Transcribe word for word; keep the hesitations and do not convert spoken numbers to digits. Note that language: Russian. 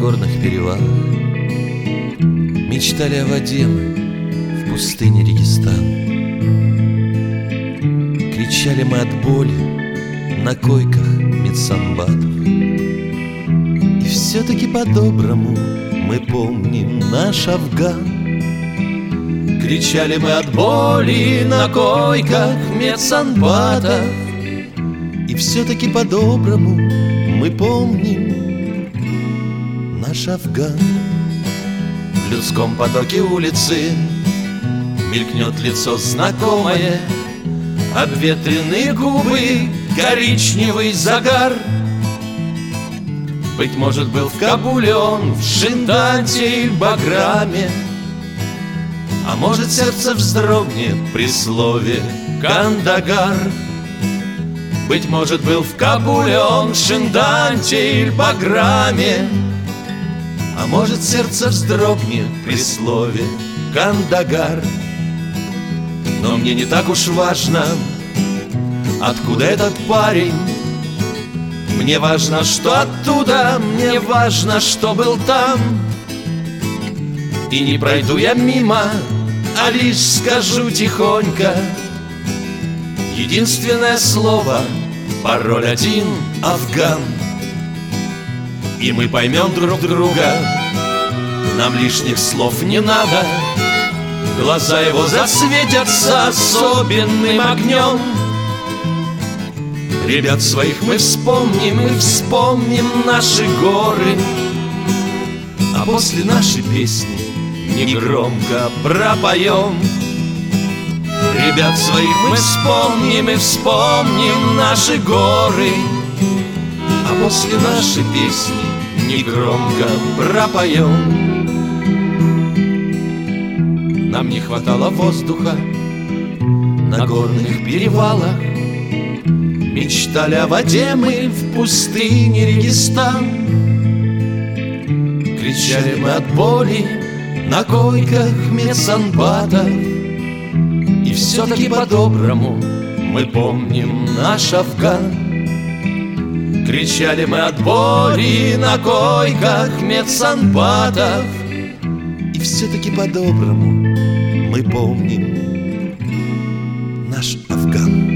горных перевалах. Мечтали о воде мы в пустыне Регистан. Кричали мы от боли на койках медсанбатов. И все-таки по-доброму мы помним наш Афган. Кричали мы от боли на койках медсанбатов. И все-таки по-доброму мы помним наш Афган. В людском потоке улицы мелькнет лицо знакомое, обветренные губы, коричневый загар. Быть может, был в Кабуле он, в Шинданте и Баграме, а может, сердце вздрогнет при слове Кандагар. Быть может, был в Кабуле он, в Шинданте или Баграме, а может, сердце вздрогнет при слове Кандагар. Но мне не так уж важно, откуда этот парень. Мне важно, что оттуда, мне важно, что был там. И не пройду я мимо, а лишь скажу тихонько единственное слово, пароль один — Афган. И мы поймем друг друга, нам лишних слов не надо. Глаза его засветятся особенным огнем. Ребят своих мы вспомним, мы вспомним наши горы, а после нашей песни негромко пропоем. Ребят своих мы вспомним и вспомним наши горы, а после нашей песни негромко пропоем. Нам не хватало воздуха на горных перевалах. Мечтали о воде мы в пустыне Регистан. Кричали мы от боли на койках медсанбатов. И все-таки по-доброму мы помним наш Афган. Кричали мы от боли на койках медсанбатов. И все-таки по-доброму мы помним наш Афган.